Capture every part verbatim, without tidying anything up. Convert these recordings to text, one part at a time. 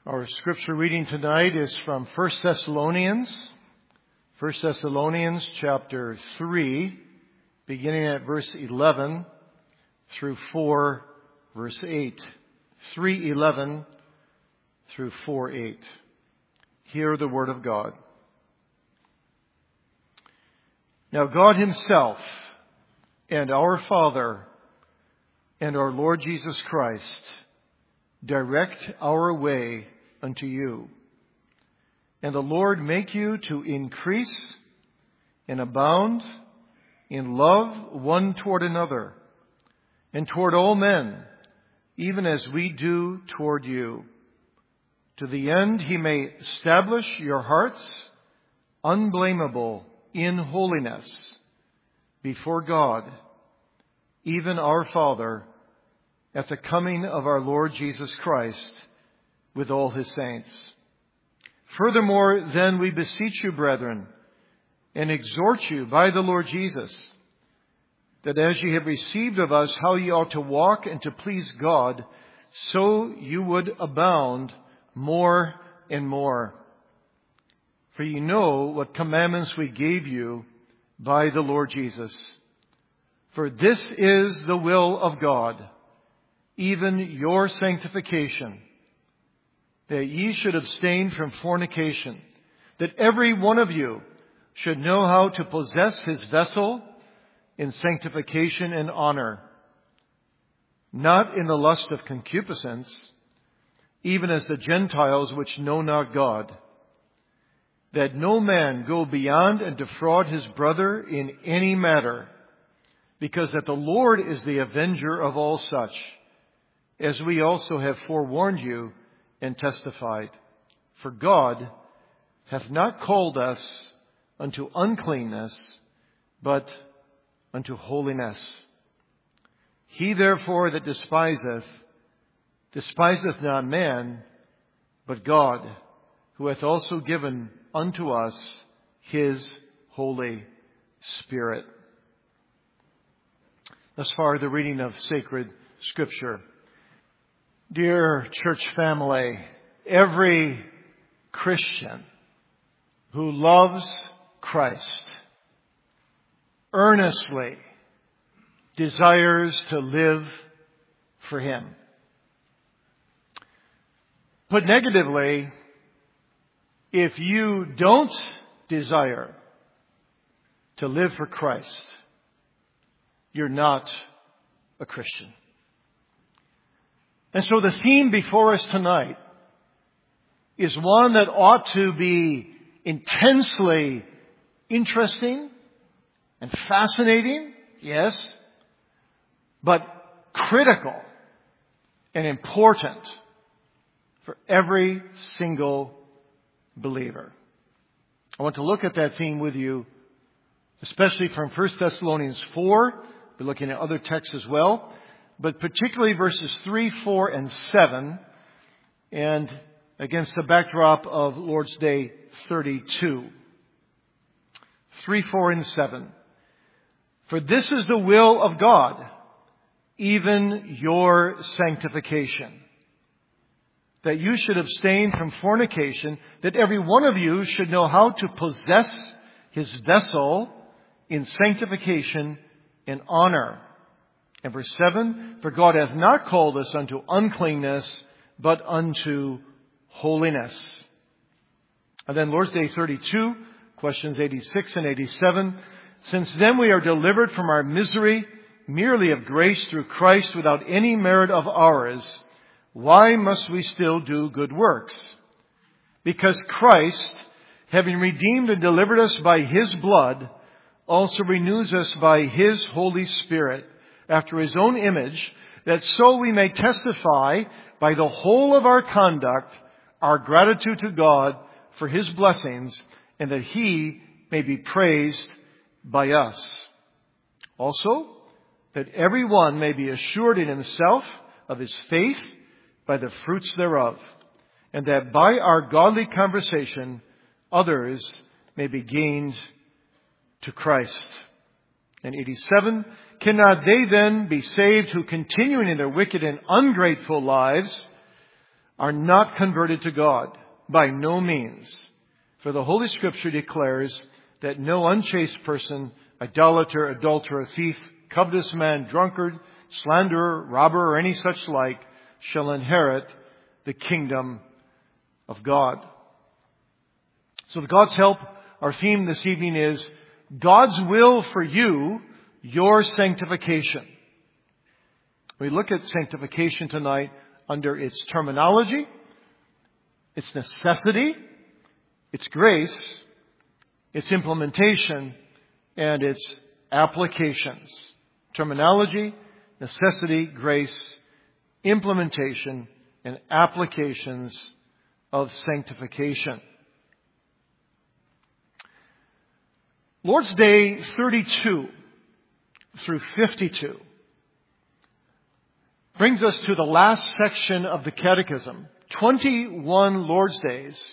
Our scripture reading tonight is from First Thessalonians, First Thessalonians chapter three, beginning at verse eleven through four, verse eight. three eleven through four eight. Hear the word of God. Now God Himself and our Father and our Lord Jesus Christ direct our way unto you. And the Lord make you to increase and abound in love one toward another and toward all men, even as we do toward you, to the end He may establish your hearts unblameable in holiness before God, even our Father, at the coming of our Lord Jesus Christ with all His saints. Furthermore, then we beseech you, brethren, and exhort you by the Lord Jesus, that as ye have received of us how ye ought to walk and to please God, so you would abound more and more. For ye know what commandments we gave you by the Lord Jesus. For this is the will of God, even your sanctification, that ye should abstain from fornication, that every one of you should know how to possess his vessel in sanctification and honor, not in the lust of concupiscence, even as the Gentiles which know not God, that no man go beyond and defraud his brother in any matter, because that the Lord is the avenger of all such, as we also have forewarned you and testified. For God hath not called us unto uncleanness, but unto holiness. He therefore that despiseth, despiseth not man, but God, who hath also given unto us His Holy Spirit. Thus far, the reading of sacred Scripture. Dear church family, every Christian who loves Christ earnestly desires to live for Him. Put negatively, if you don't desire to live for Christ, you're not a Christian. And so the theme before us tonight is one that ought to be intensely interesting and fascinating, yes, but critical and important for every single believer. I want to look at that theme with you, especially from First Thessalonians four. We're looking at other texts as well, but particularly verses three, four, and seven, and against the backdrop of Lord's Day thirty-two. three, four, and seven. For this is the will of God, even your sanctification, that you should abstain from fornication, that every one of you should know how to possess his vessel in sanctification and honor. And verse seven, for God hath not called us unto uncleanness, but unto holiness. And then Lord's Day thirty-two, questions eighty-six and eighty-seven. Since then we are delivered from our misery, merely of grace through Christ, without any merit of ours, why must we still do good works? Because Christ, having redeemed and delivered us by His blood, also renews us by His Holy Spirit, after His own image, that so we may testify by the whole of our conduct our gratitude to God for His blessings, and that He may be praised by us. Also, that every one may be assured in himself of his faith by the fruits thereof, and that by our godly conversation others may be gained to Christ. And eighty-seven, cannot they then be saved who, continuing in their wicked and ungrateful lives, are not converted to God. By no means. For the Holy Scripture declares that no unchaste person, idolater, adulterer, thief, covetous man, drunkard, slanderer, robber, or any such like shall inherit the kingdom of God. So with God's help, our theme this evening is God's will for you, your sanctification. We look at sanctification tonight under its terminology, its necessity, its grace, its implementation, and its applications. Terminology, necessity, grace, implementation, and applications of sanctification. Lord's Day thirty-two through fifty-two brings us to the last section of the Catechism, twenty-one Lord's Days,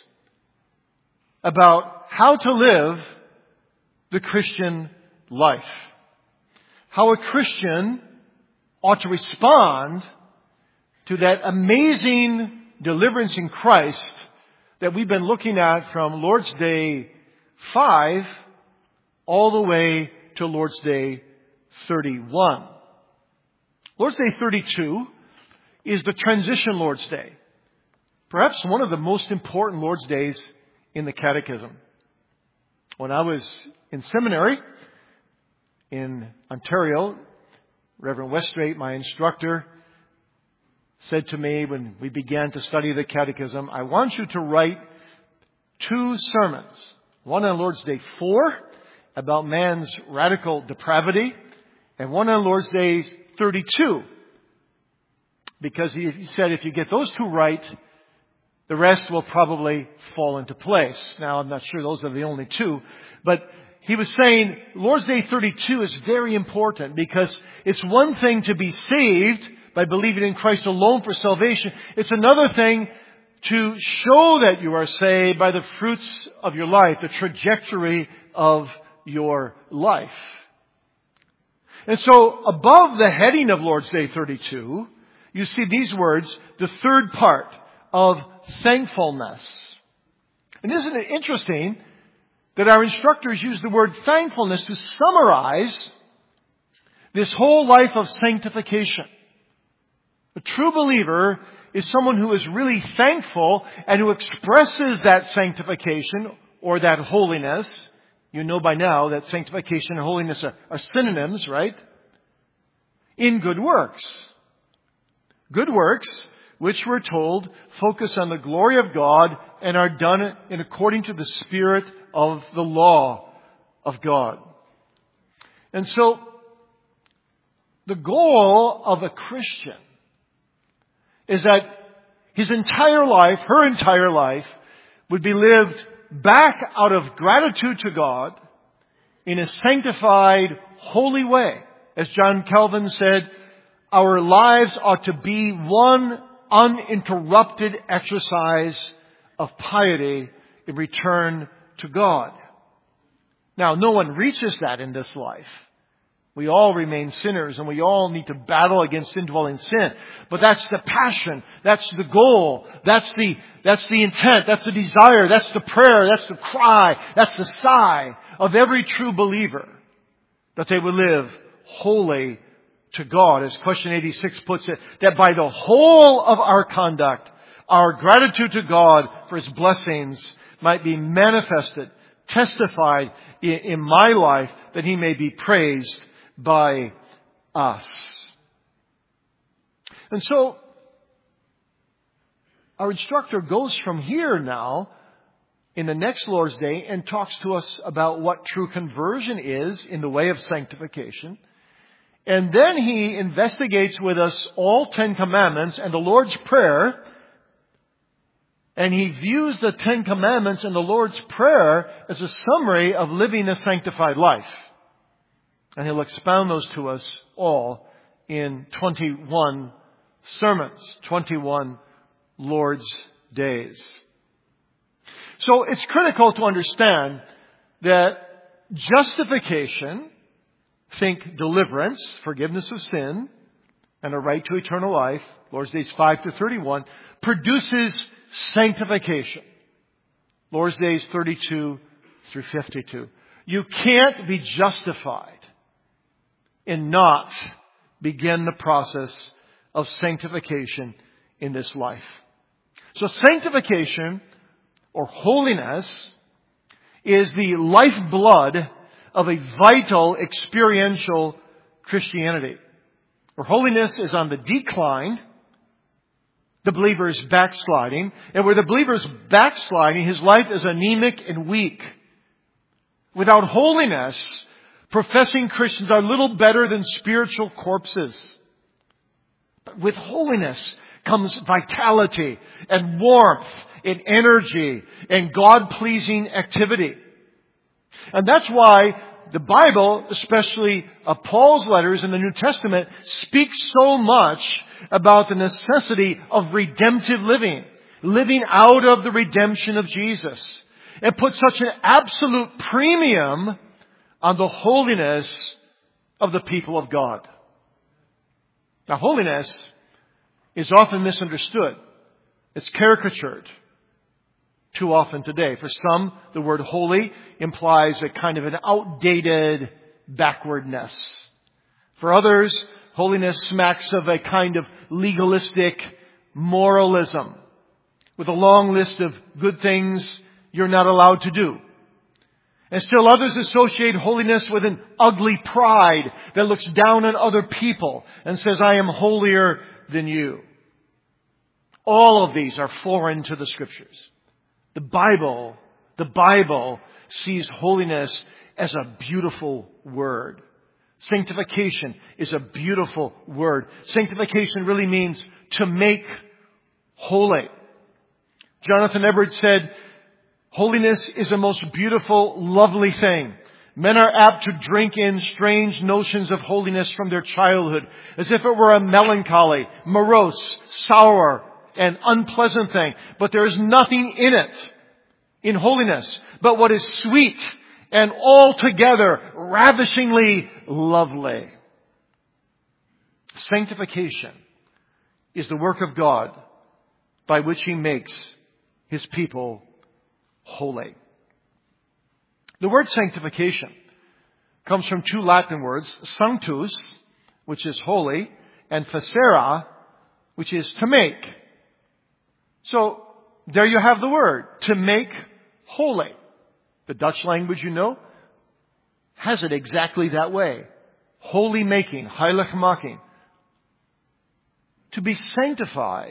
about how to live the Christian life. How a Christian ought to respond to that amazing deliverance in Christ that we've been looking at from Lord's Day five all the way to Lord's Day thirty-one. Lord's Day thirty-two is the transition Lord's Day. Perhaps one of the most important Lord's Days in the Catechism. When I was in seminary in Ontario, Reverend Weststraight, my instructor, said to me when we began to study the Catechism, I want you to write two sermons. One on Lord's Day four, about man's radical depravity, and one on Lord's Day thirty-two. Because he said if you get those two right, the rest will probably fall into place. Now, I'm not sure those are the only two, but he was saying Lord's Day thirty-two is very important because it's one thing to be saved by believing in Christ alone for salvation. It's another thing to show that you are saved by the fruits of your life, the trajectory of your life. And so above the heading of Lord's Day thirty-two, you see these words, the third part of thankfulness. And isn't it interesting that our instructors use the word thankfulness to summarize this whole life of sanctification? A true believer is someone who is really thankful and who expresses that sanctification or that holiness. You know by now that sanctification and holiness are, are synonyms, right? In good works. Good works, which we're told focus on the glory of God and are done in according to the spirit of the law of God. And so, the goal of a Christian is that his entire life, her entire life, would be lived back out of gratitude to God in a sanctified, holy way. As John Calvin said, our lives ought to be one uninterrupted exercise of piety in return to God. Now, no one reaches that in this life. We all remain sinners and we all need to battle against indwelling sin. But that's the passion. That's the goal. That's the, that's the intent. That's the desire. That's the prayer. That's the cry. That's the sigh of every true believer. That they would live holy to God. As question eighty-six puts it, that by the whole of our conduct, our gratitude to God for His blessings might be manifested, testified in, in my life, that He may be praised by us. And so, our instructor goes from here now in the next Lord's Day and talks to us about what true conversion is in the way of sanctification. And then he investigates with us all Ten Commandments and the Lord's Prayer. And he views the Ten Commandments and the Lord's Prayer as a summary of living a sanctified life. And he'll expound those to us all in twenty-one sermons, twenty-one Lord's Days. So it's critical to understand that justification, think deliverance, forgiveness of sin, and a right to eternal life, Lord's Days five to thirty-one, produces sanctification. Lord's Days thirty-two through fifty-two. You can't be justified and not begin the process of sanctification in this life. So sanctification, or holiness, is the lifeblood of a vital, experiential Christianity. Where holiness is on the decline, the believer is backsliding. And where the believer is backsliding, his life is anemic and weak. Without holiness, professing Christians are little better than spiritual corpses. But with holiness comes vitality and warmth and energy and God-pleasing activity. And that's why the Bible, especially uh, Paul's letters in the New Testament, speaks so much about the necessity of redemptive living, living out of the redemption of Jesus. It puts such an absolute premium on the holiness of the people of God. Now, holiness is often misunderstood. It's caricatured too often today. For some, the word holy implies a kind of an outdated backwardness. For others, holiness smacks of a kind of legalistic moralism with a long list of good things you're not allowed to do. And still others associate holiness with an ugly pride that looks down on other people and says, I am holier than you. All of these are foreign to the Scriptures. The Bible, the Bible sees holiness as a beautiful word. Sanctification is a beautiful word. Sanctification really means to make holy. Jonathan Edwards said, holiness is a most beautiful, lovely thing. Men are apt to drink in strange notions of holiness from their childhood, as if it were a melancholy, morose, sour, and unpleasant thing. But there is nothing in it, in holiness, but what is sweet and altogether ravishingly lovely. Sanctification is the work of God by which He makes His people holy. The word sanctification comes from two Latin words, sanctus, which is holy, and facere, which is to make. So, there you have the word, to make holy. The Dutch language, you know, has it exactly that way. Holy making, heiligmaking. To be sanctified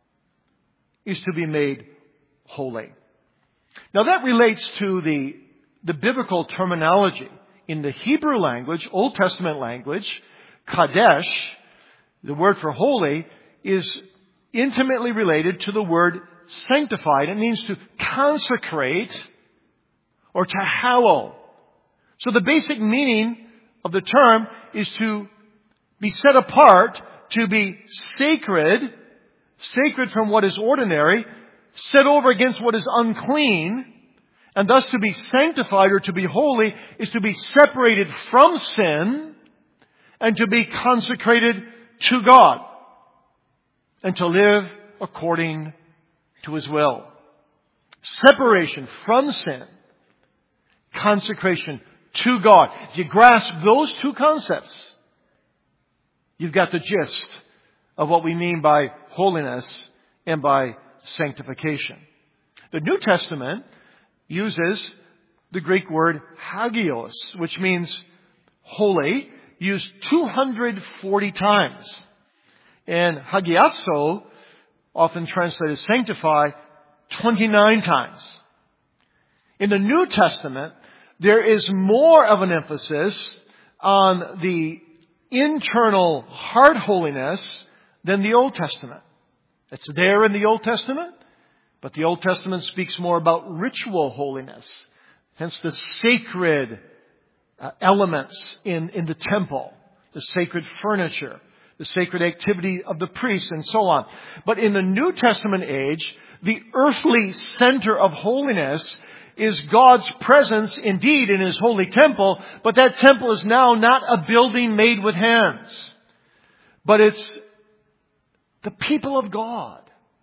is to be made holy. Now that relates to the, the biblical terminology. In the Hebrew language, Old Testament language, kadesh, the word for holy, is intimately related to the word sanctified. It means to consecrate or to hallow. So the basic meaning of the term is to be set apart, to be sacred, sacred from what is ordinary, set over against what is unclean, and thus to be sanctified or to be holy is to be separated from sin and to be consecrated to God and to live according to His will. Separation from sin, consecration to God. If you grasp those two concepts, you've got the gist of what we mean by holiness and by sanctification. The New Testament uses the Greek word hagios, which means holy, used two hundred forty times. And hagiazo, often translated sanctify, twenty-nine times. In the New Testament, there is more of an emphasis on the internal heart holiness than the Old Testament. It's there in the Old Testament, but the Old Testament speaks more about ritual holiness. Hence the sacred uh, elements in, in the temple, the sacred furniture, the sacred activity of the priests, and so on. But in the New Testament age, the earthly center of holiness is God's presence indeed in His holy temple, but that temple is now not a building made with hands, but it's The people of God.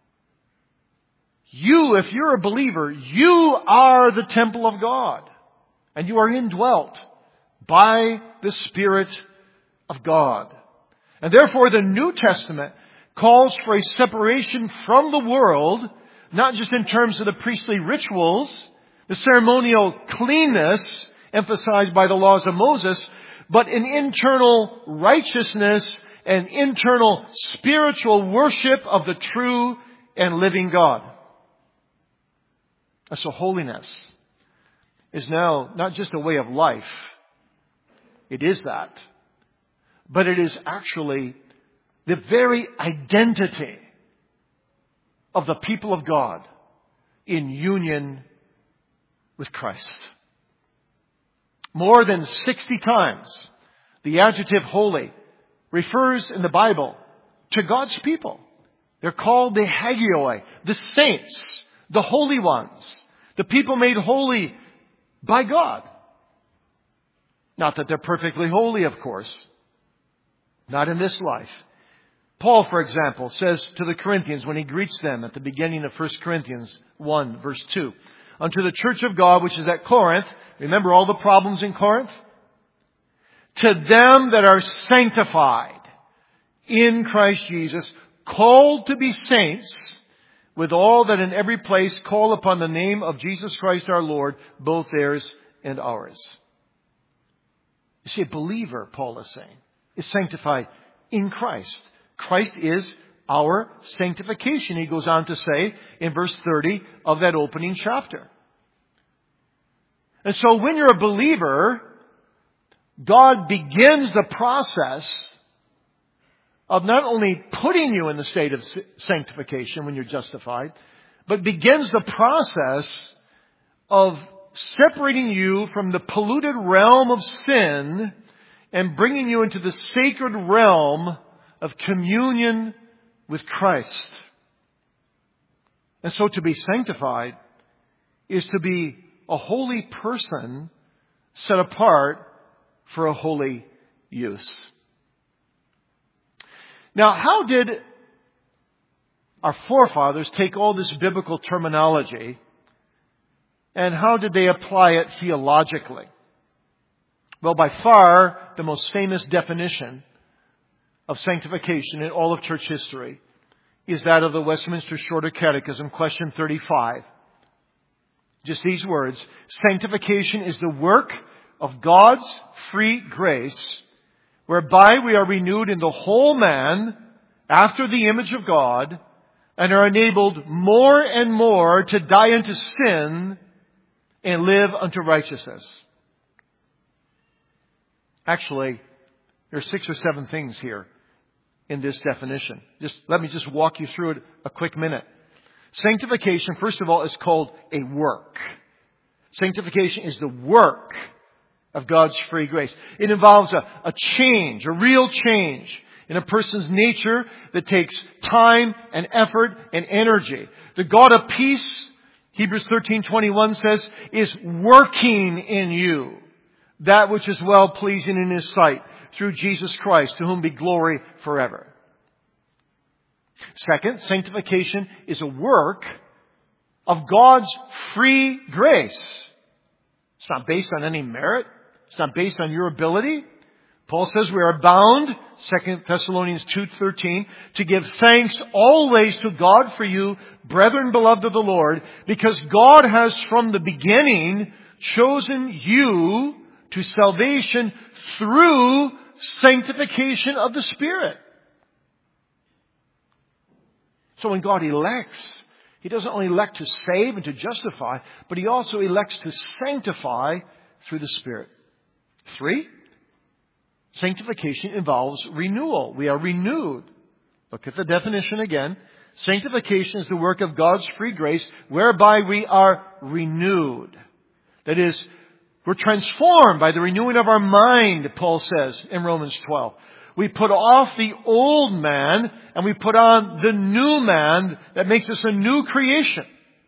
You, if you're a believer, you are the temple of God. And you are indwelt by the Spirit of God. And therefore the New Testament calls for a separation from the world, not just in terms of the priestly rituals, the ceremonial cleanness emphasized by the laws of Moses, but an internal righteousness and internal spiritual worship of the true and living God. So holiness is now not just a way of life. It is that. But it is actually the very identity of the people of God in union with Christ. More than sixty times, the adjective holy refers in the Bible to God's people. They're called the hagioi, the saints, the holy ones, the people made holy by God. Not that they're perfectly holy, of course. Not in this life. Paul, for example, says to the Corinthians when he greets them at the beginning of First Corinthians one, verse two, unto the church of God which is at Corinth, remember all the problems in Corinth? To them that are sanctified in Christ Jesus, called to be saints, with all that in every place call upon the name of Jesus Christ our Lord, both theirs and ours. You see, a believer, Paul is saying, is sanctified in Christ. Christ is our sanctification, he goes on to say in verse thirty of that opening chapter. And so when you're a believer, God begins the process of not only putting you in the state of sanctification when you're justified, but begins the process of separating you from the polluted realm of sin and bringing you into the sacred realm of communion with Christ. And so to be sanctified is to be a holy person set apart for a holy use. Now, how did our forefathers take all this biblical terminology and how did they apply it theologically? Well, by far, the most famous definition of sanctification in all of church history is that of the Westminster Shorter Catechism, question thirty-five. Just these words: sanctification is the work of God's free grace, whereby we are renewed in the whole man after the image of God and are enabled more and more to die unto sin and live unto righteousness. Actually, there are six or seven things here in this definition. Just let me just walk you through it a quick minute. Sanctification, first of all, is called a work. Sanctification is the work of God's free grace. It involves a, a change, a real change in a person's nature that takes time and effort and energy. The God of peace, Hebrews thirteen twenty-one says, is working in you that which is well pleasing in His sight through Jesus Christ, to whom be glory forever. Second, sanctification is a work of God's free grace. It's not based on any merit. It's not based on your ability. Paul says we are bound, Second Thessalonians two thirteen, to give thanks always to God for you, brethren beloved of the Lord, because God has from the beginning chosen you to salvation through sanctification of the Spirit. So when God elects, He doesn't only elect to save and to justify, but He also elects to sanctify through the Spirit. Three, sanctification involves renewal. We are renewed. Look at the definition again. Sanctification is the work of God's free grace, whereby we are renewed. That is, we're transformed by the renewing of our mind, Paul says in Romans twelve. We put off the old man and we put on the new man that makes us a new creation.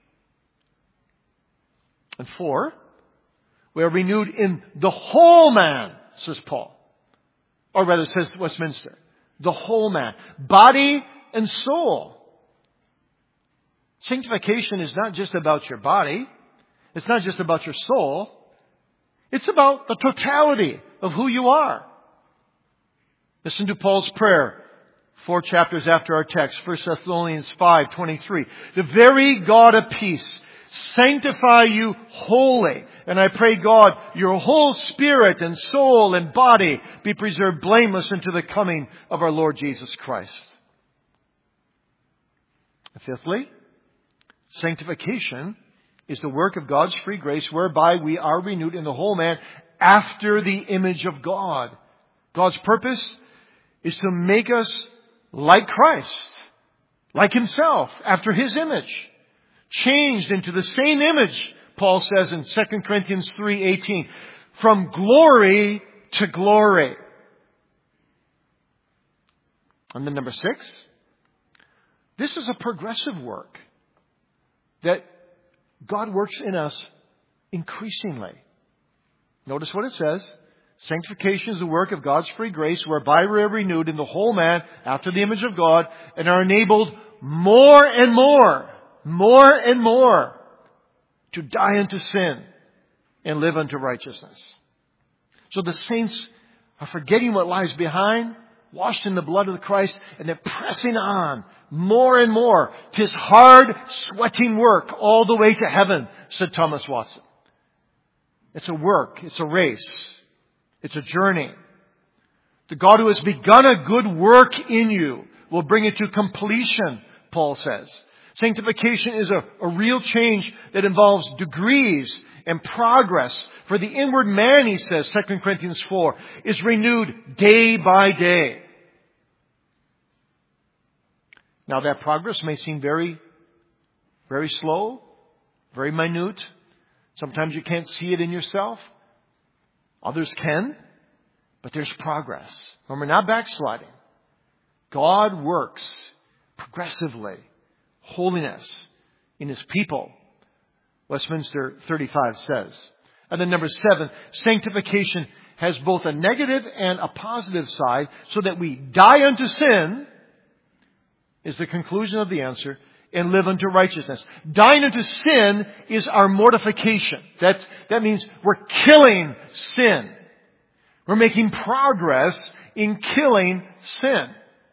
And four, we are renewed in the whole man, says Paul. Or rather, says Westminster. The whole man. Body, and soul. Sanctification is not just about your body. It's not just about your soul. It's about the totality of who you are. Listen to Paul's prayer, four chapters after our text, First Thessalonians five twenty-three. The very God of peace sanctify you wholly. And I pray, God, your whole spirit and soul and body be preserved blameless unto the coming of our Lord Jesus Christ. Fifthly, sanctification is the work of God's free grace whereby we are renewed in the whole man after the image of God. God's purpose is to make us like Christ, like Himself, after His image. Changed into the same image, Paul says in Second Corinthians three eighteen, from glory to glory. And then number six, this is a progressive work that God works in us increasingly. Notice what it says. Sanctification is the work of God's free grace whereby we are renewed in the whole man after the image of God and are enabled more and more, more and more to die unto sin and live unto righteousness. So the saints are forgetting what lies behind, washed in the blood of Christ, and they're pressing on more and more. 'Tis hard, sweating work all the way to heaven, said Thomas Watson. It's a work. It's a race. It's a journey. The God who has begun a good work in you will bring it to completion, Paul says. Sanctification is a, a real change that involves degrees and progress. For the inward man, he says, Second Corinthians four, is renewed day by day. Now that progress may seem very, very slow, very minute. Sometimes you can't see it in yourself. Others can. But there's progress. And we're not backsliding. God works progressively. Holiness in His people. Westminster thirty-five says. And then number seven, sanctification has both a negative and a positive side, so that we die unto sin, is the conclusion of the answer, and live unto righteousness. Dying unto sin is our mortification. That's, that means we're killing sin. We're making progress in killing sin.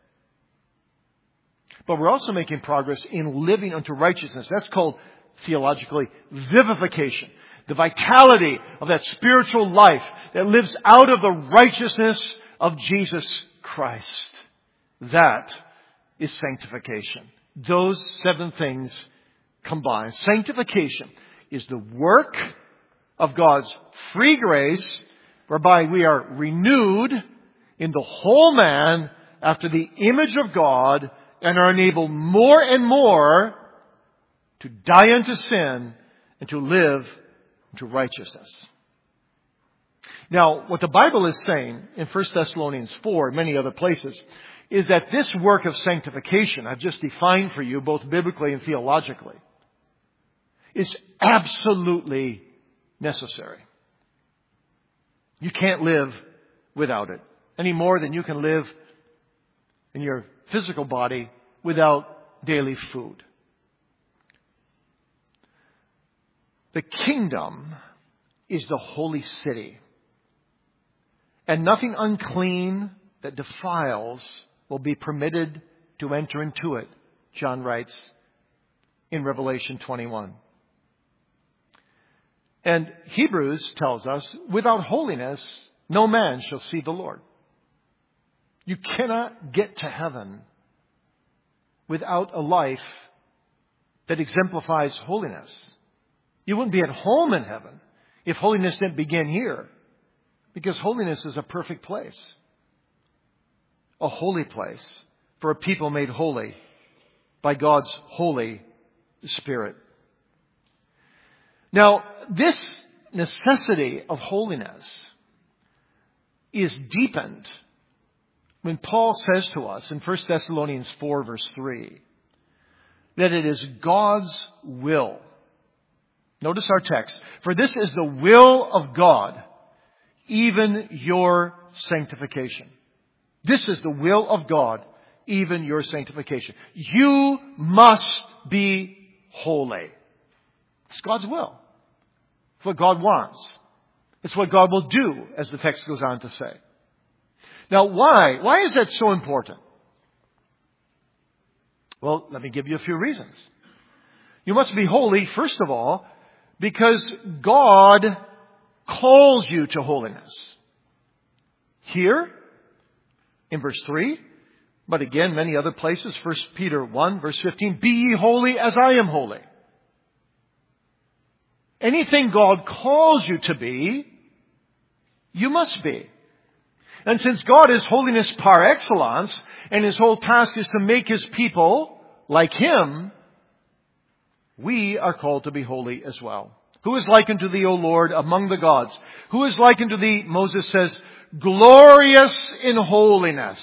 But we're also making progress in living unto righteousness. That's called, theologically, vivification. The vitality of that spiritual life that lives out of the righteousness of Jesus Christ. That is sanctification. Those seven things combined. Sanctification is the work of God's free grace whereby we are renewed in the whole man after the image of God and are enabled more and more to die unto sin and to live unto righteousness. Now, what the Bible is saying in First Thessalonians four and many other places is that this work of sanctification, I've just defined for you both biblically and theologically, is absolutely necessary. You can't live without it any more than you can live in your physical body without daily food. The kingdom is the holy city, and nothing unclean that defiles will be permitted to enter into it, John writes in Revelation twenty-one. And Hebrews tells us, without holiness, no man shall see the Lord. You cannot get to heaven without a life that exemplifies holiness. You wouldn't be at home in heaven if holiness didn't begin here. Because holiness is a perfect place. A holy place for a people made holy by God's Holy Spirit. Now, this necessity of holiness is deepened when Paul says to us in First Thessalonians four verse three that it is God's will. Notice our text. For this is the will of God, even your sanctification. This is the will of God, even your sanctification. You must be holy. It's God's will. It's what God wants. It's what God will do, as the text goes on to say. Now, why? Why is that so important? Well, let me give you a few reasons. You must be holy, first of all, because God calls you to holiness. Here, in verse three, but again, many other places, First Peter one, verse fifteen, be ye holy as I am holy. Anything God calls you to be, you must be. And since God is holiness par excellence, and His whole task is to make His people like Him, we are called to be holy as well. Who is like unto thee, O Lord, among the gods? Who is like unto thee, Moses says, glorious in holiness?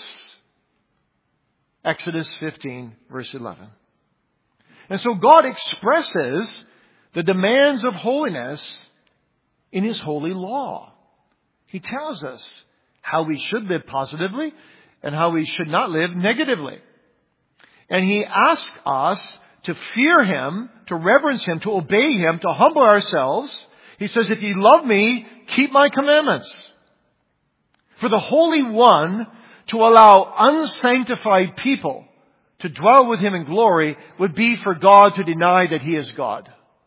Exodus fifteen, verse eleven. And so God expresses the demands of holiness in His holy law. He tells us how we should live positively and how we should not live negatively. And He asks us to fear Him, to reverence Him, to obey Him, to humble ourselves. He says, if ye love me, keep my commandments. For the Holy One to allow unsanctified people to dwell with Him in glory would be for God to deny that He is God.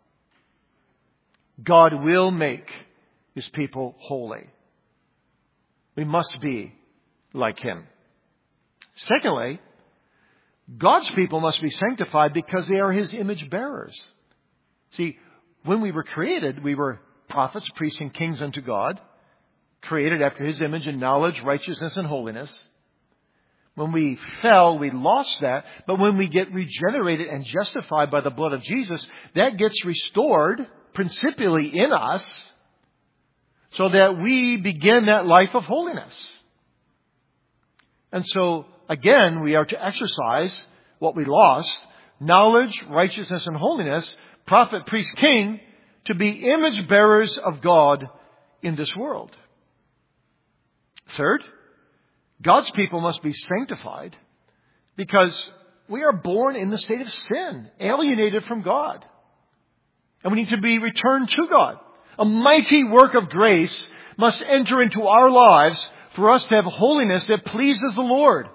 God will make His people holy. We must be like Him. Secondly, God's people must be sanctified because they are His image bearers. See, when we were created, we were prophets, priests, and kings unto God, created after His image in knowledge, righteousness, and holiness. When we fell, we lost that. But when we get regenerated and justified by the blood of Jesus, that gets restored principally in us so that we begin that life of holiness. And so, again, we are to exercise what we lost, knowledge, righteousness, and holiness, prophet, priest, king, to be image bearers of God in this world. Third, God's people must be sanctified because we are born in the state of sin, alienated from God. And we need to be returned to God. A mighty work of grace must enter into our lives for us to have holiness that pleases the Lord.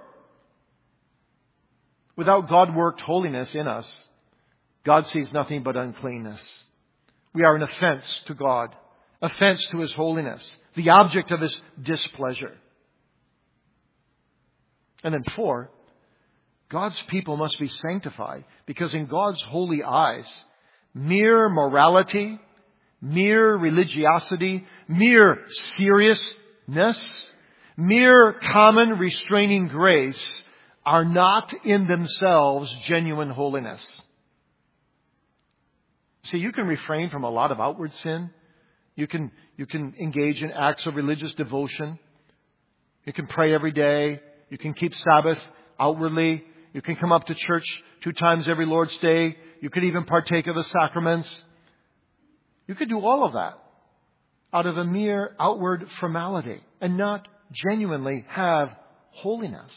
Without God-worked holiness in us, God sees nothing but uncleanness. We are an offense to God, offense to His holiness, the object of His displeasure. And then four, God's people must be sanctified because in God's holy eyes, mere morality, mere religiosity, mere seriousness, mere common restraining grace are not in themselves genuine holiness. See, you can refrain from a lot of outward sin. You can, you can engage in acts of religious devotion. You can pray every day. You can keep Sabbath outwardly. You can come up to church two times every Lord's Day. You could even partake of the sacraments. You could do all of that out of a mere outward formality and not genuinely have holiness.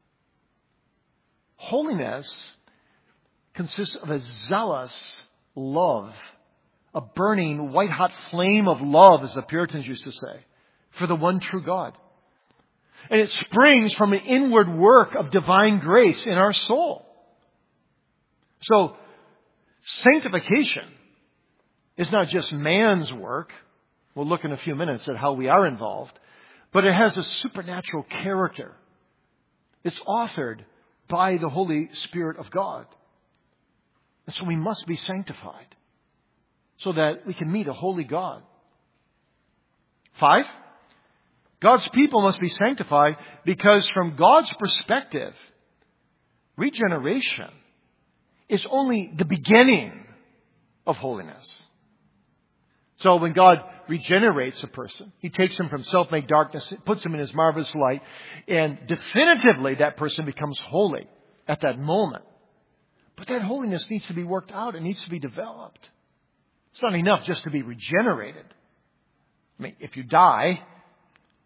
Holiness consists of a zealous love, a burning white-hot flame of love, as the Puritans used to say, for the one true God. And it springs from an inward work of divine grace in our soul. So, sanctification is not just man's work. We'll look in a few minutes at how we are involved. But it has a supernatural character. It's authored by the Holy Spirit of God. And so we must be sanctified so that we can meet a holy God. Five, God's people must be sanctified because from God's perspective, regeneration is only the beginning of holiness. So when God regenerates a person, He takes him from self-made darkness, puts him in His marvelous light, and definitively that person becomes holy at that moment. But that holiness needs to be worked out. It needs to be developed. It's not enough just to be regenerated. I mean, if you die,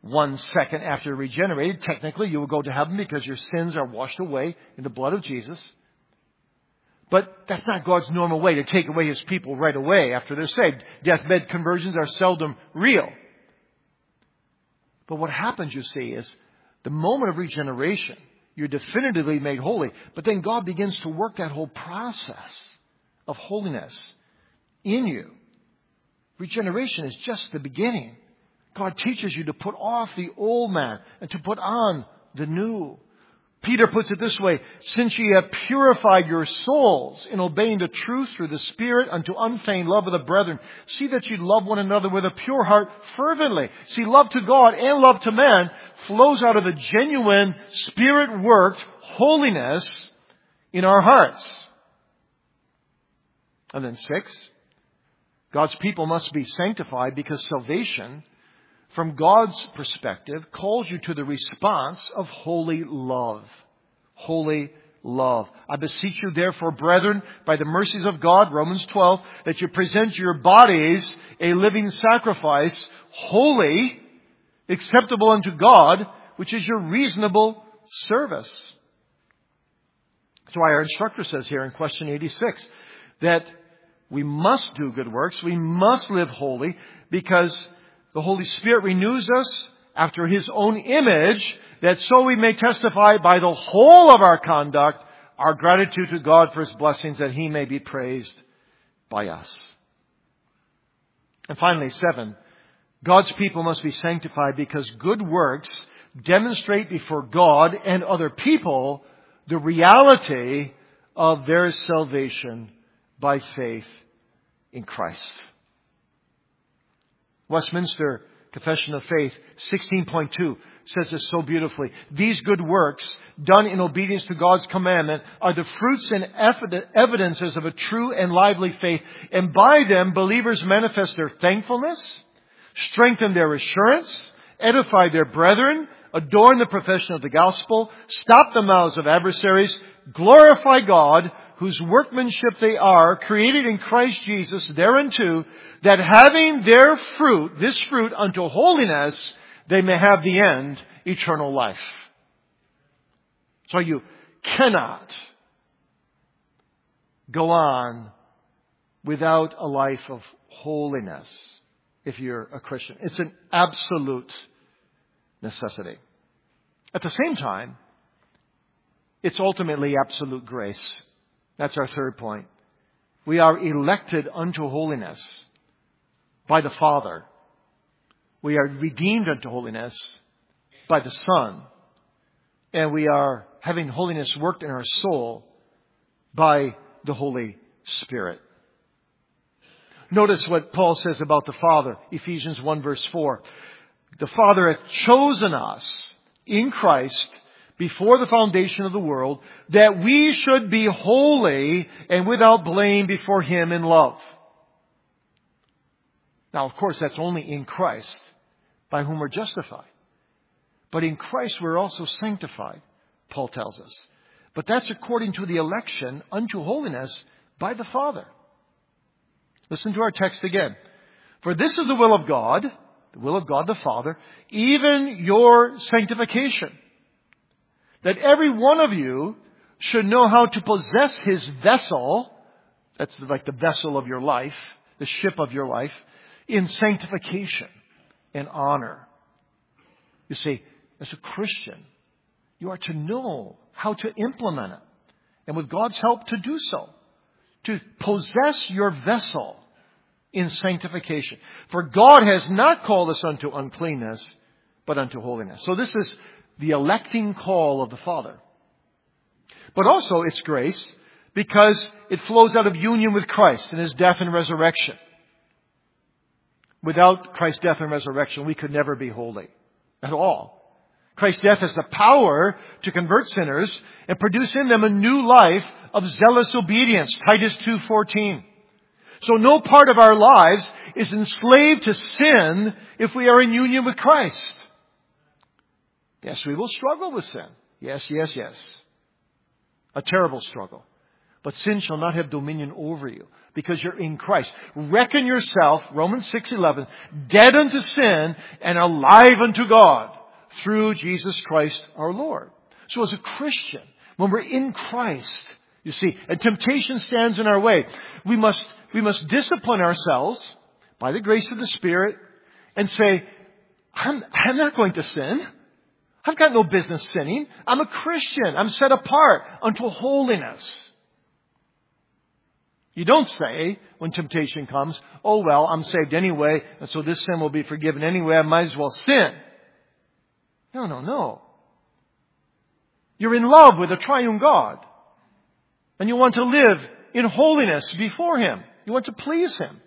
one second after you're regenerated. Technically, you will go to heaven because your sins are washed away in the blood of Jesus. But that's not God's normal way to take away His people right away after they're saved. Deathbed conversions are seldom real. But what happens, you see, is the moment of regeneration, you're definitively made holy. But then God begins to work that whole process of holiness in you. Regeneration is just the beginning. God teaches you to put off the old man and to put on the new. Peter puts it this way, since ye have purified your souls in obeying the truth through the Spirit unto unfeigned love of the brethren, see that you love one another with a pure heart fervently. See, love to God and love to man flows out of a genuine Spirit-worked holiness in our hearts. And then six, God's people must be sanctified because salvation, from God's perspective, calls you to the response of holy love. Holy love. I beseech you therefore, brethren, by the mercies of God, Romans twelve, that you present your bodies a living sacrifice, holy, acceptable unto God, which is your reasonable service. That's why our instructor says here in question eighty-six that we must do good works, we must live holy, because the Holy Spirit renews us after His own image, that so we may testify by the whole of our conduct our gratitude to God for His blessings, that He may be praised by us. And finally, seven, God's people must be sanctified because good works demonstrate before God and other people the reality of their salvation by faith in Christ. Westminster Confession of Faith sixteen point two says this so beautifully. These good works, done in obedience to God's commandment, are the fruits and evidences of a true and lively faith, and by them believers manifest their thankfulness, strengthen their assurance, edify their brethren, adorn the profession of the gospel, stop the mouths of adversaries, glorify God, whose workmanship they are, created in Christ Jesus thereunto, that having their fruit, this fruit unto holiness, they may have the end, eternal life. So you cannot go on without a life of holiness if you're a Christian. It's an absolute necessity. At the same time, it's ultimately absolute grace. That's our third point. We are elected unto holiness by the Father. We are redeemed unto holiness by the Son. And we are having holiness worked in our soul by the Holy Spirit. Notice what Paul says about the Father. Ephesians one verse four. The Father hath chosen us in Christ before the foundation of the world, that we should be holy and without blame before Him in love. Now, of course, that's only in Christ, by whom we're justified. But in Christ we're also sanctified, Paul tells us. But that's according to the election unto holiness by the Father. Listen to our text again. For this is the will of God, the will of God the Father, even your sanctification, that every one of you should know how to possess his vessel, that's like the vessel of your life, the ship of your life, in sanctification and honor. You see, as a Christian, you are to know how to implement it. And with God's help to do so. To possess your vessel in sanctification. For God has not called us unto uncleanness, but unto holiness. So this is the electing call of the Father. But also it's grace because it flows out of union with Christ in His death and resurrection. Without Christ's death and resurrection, we could never be holy at all. Christ's death has the power to convert sinners and produce in them a new life of zealous obedience. Titus two fourteen. So no part of our lives is enslaved to sin if we are in union with Christ. Yes, we will struggle with sin. Yes, yes, yes. A terrible struggle. but sin shall not have dominion over you, because you're in Christ. Reckon yourself, Romans six eleven, dead unto sin and alive unto God through Jesus Christ our Lord. So as a Christian, when we're in Christ, you see, and temptation stands in our way, we must, we must discipline ourselves by the grace of the Spirit and say, I'm, I'm not going to sin. I've got no business sinning. I'm a Christian. I'm set apart unto holiness. You don't say, when temptation comes, oh well, I'm saved anyway, and so this sin will be forgiven anyway, I might as well sin. No, no, no. You're in love with the triune God. And you want to live in holiness before Him. You want to please Him.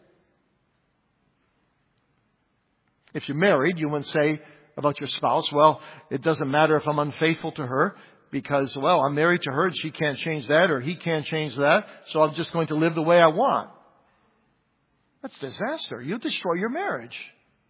If you're married, you wouldn't say about your spouse, well, it doesn't matter if I'm unfaithful to her, because, well, I'm married to her and she can't change that, or he can't change that, so I'm just going to live the way I want. That's disaster. You destroy your marriage.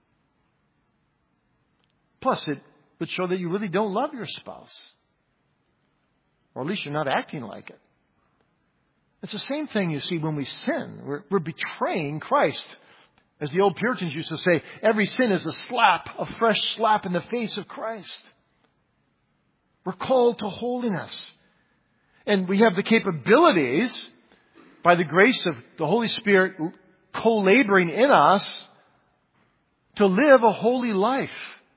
Plus, it would show that you really don't love your spouse. Or at least you're not acting like it. It's the same thing, you see, when we sin. We're, we're betraying Christ. As the old Puritans used to say, every sin is a slap, a fresh slap in the face of Christ. We're called to holiness. And we have the capabilities, by the grace of the Holy Spirit co-laboring in us, to live a holy life.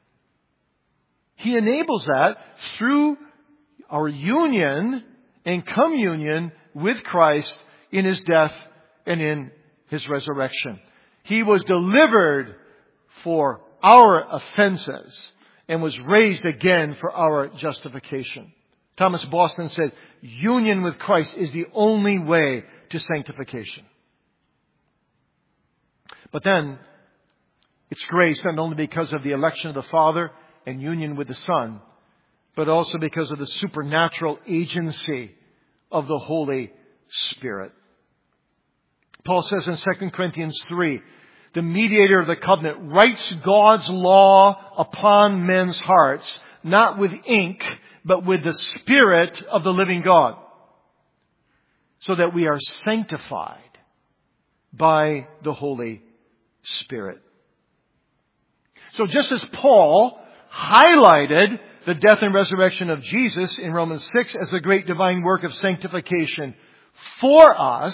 He enables that through our union and communion with Christ in His death and in His resurrection. He was delivered for our offenses and was raised again for our justification. Thomas Boston said, union with Christ is the only way to sanctification. But then, it's grace not only because of the election of the Father and union with the Son, but also because of the supernatural agency of the Holy Spirit. Paul says in Second Corinthians three, the mediator of the covenant writes God's law upon men's hearts, not with ink, but with the Spirit of the living God, so that we are sanctified by the Holy Spirit. So just as Paul highlighted the death and resurrection of Jesus in Romans six as the great divine work of sanctification for us,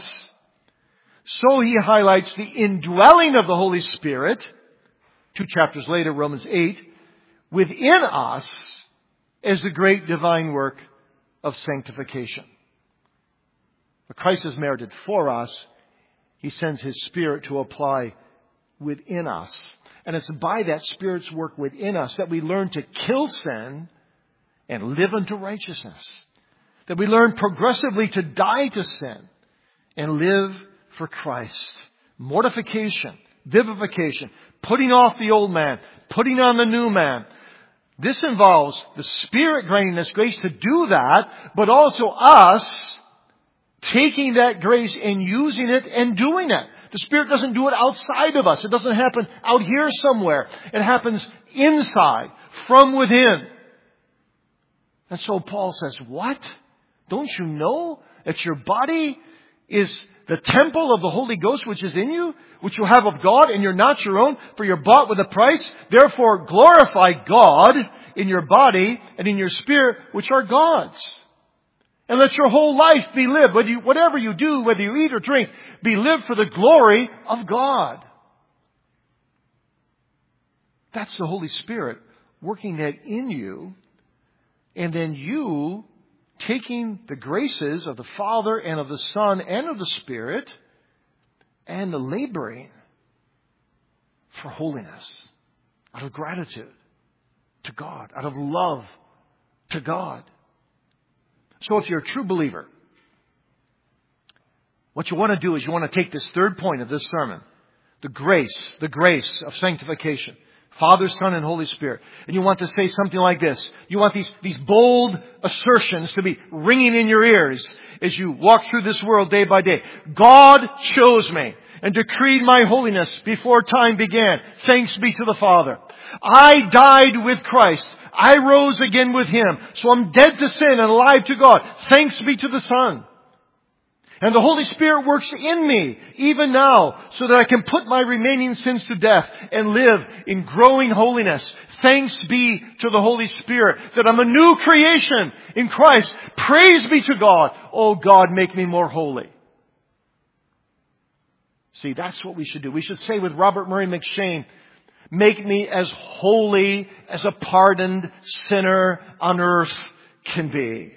so he highlights the indwelling of the Holy Spirit, two chapters later, Romans eight, within us as the great divine work of sanctification. What Christ has merited for us, He sends His Spirit to apply within us. And it's by that Spirit's work within us that we learn to kill sin and live unto righteousness. That we learn progressively to die to sin and live for Christ. Mortification, vivification, putting off the old man, putting on the new man. This involves the Spirit granting us grace to do that, but also us taking that grace and using it and doing it. The Spirit doesn't do it outside of us. It doesn't happen out here somewhere. It happens inside, from within. And so Paul says, what? Don't you know that your body is the temple of the Holy Ghost which is in you, which you have of God, and you're not your own, for you're bought with a price? Therefore glorify God in your body and in your spirit, which are God's. And let your whole life be lived, whether you, whatever you do, whether you eat or drink, be lived for the glory of God. That's the Holy Spirit working that in you. And then you taking the graces of the Father and of the Son and of the Spirit and laboring for holiness out of gratitude to God, out of love to God. So if you're a true believer, what you want to do is you want to take this third point of this sermon, the grace, the grace of sanctification, Father, Son, and Holy Spirit. And you want to say something like this. You want these, these bold assertions to be ringing in your ears as you walk through this world day by day. God chose me and decreed my holiness before time began. Thanks be to the Father. I died with Christ. I rose again with Him. So I'm dead to sin and alive to God. Thanks be to the Son. And the Holy Spirit works in me, even now, so that I can put my remaining sins to death and live in growing holiness. Thanks be to the Holy Spirit that I'm a new creation in Christ. Praise be to God. Oh God, make me more holy. See, that's what we should do. We should say with Robert Murray McCheyne, make me as holy as a pardoned sinner on earth can be.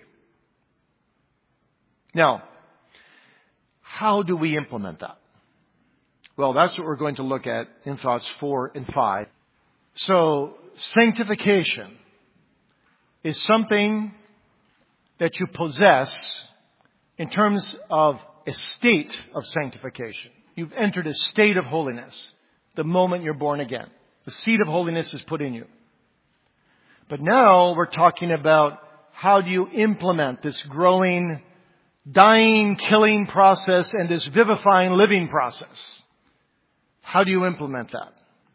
Now, how do we implement that? Well, that's what we're going to look at in thoughts four and five. So, sanctification is something that you possess in terms of a state of sanctification. You've entered a state of holiness the moment you're born again. The seed of holiness is put in you. But now we're talking about how do you implement this growing, dying, killing process and this vivifying, living process. How do you implement that?